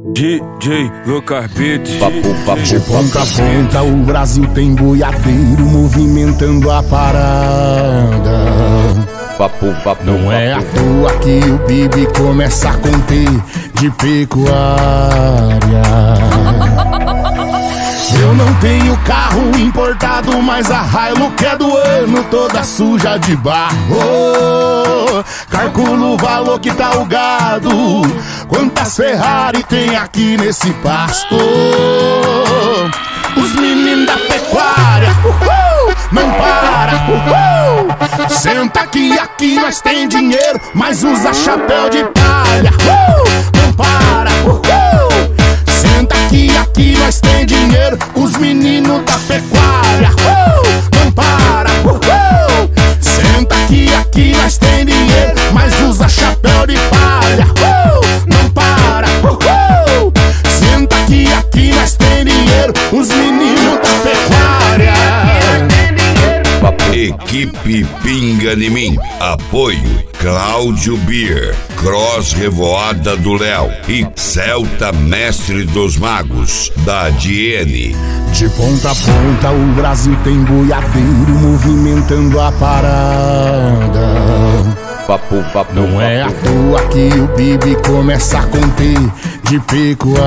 DJ Lucas Beats. De ponta a ponta o Brasil tem boiadeiro movimentando a parada. Não é à toa que o Bibi começa a conter de pecuária. Eu não tenho carro importado, mas a Hilux é do ano, toda suja de barro. Calculo o valor que tá o gado, quantas Ferrari tem aqui nesse pasto. Os meninos da pecuária, não para, senta aqui nós tem dinheiro, mas usa chapéu de palha. Não para, senta aqui nós tem dinheiro, os meninos da pecuária. Não para, senta aqui nós tem dinheiro, mas usa chapéu de palha. Não para, senta aqui nós tem dinheiro, os meninos da pecuária. Equipe Pinga em Mim. Apoio Cláudio Beer, Cross Revoada do Léo e Celta Mestre dos Magos da Diene. De ponta a ponta o Brasil tem boiadeiro movimentando a parada. Não é à toa que o Bibi começa a conter de pecuária.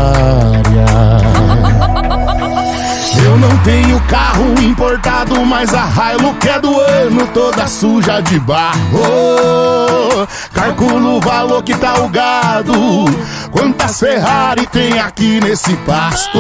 Eu não tenho carro importado, mas a Hilux é do ano, toda suja de barro. Calculo o valor que tá o gado, quantas Ferrari tem aqui nesse pasto.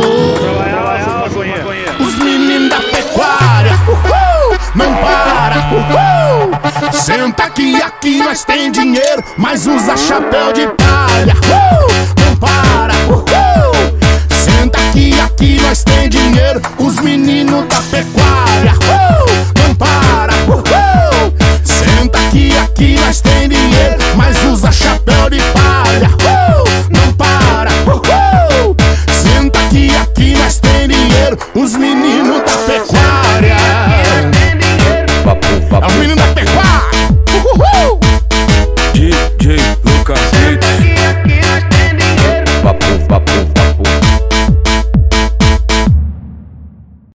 Os meninos da pecuária, não para, senta aqui nós tem dinheiro, mas usa chapéu de palha. Não para, senta aqui nós tem dinheiro, os meninos da pecuária. Não para, senta aqui nós tem dinheiro, mas usa chapéu de palha. Não para, senta aqui nós tem dinheiro, os meninos